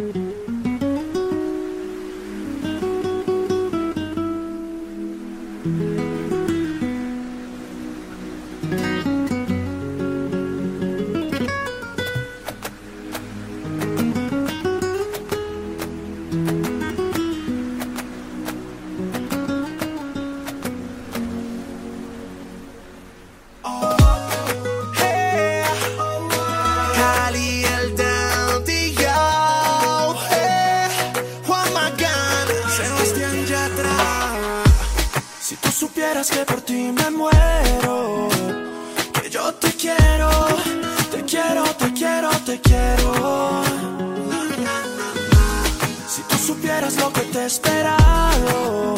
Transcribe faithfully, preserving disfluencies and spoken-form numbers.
Que por ti me muero, que yo te quiero, te quiero, te quiero, te quiero. Si tú supieras lo que te he esperado.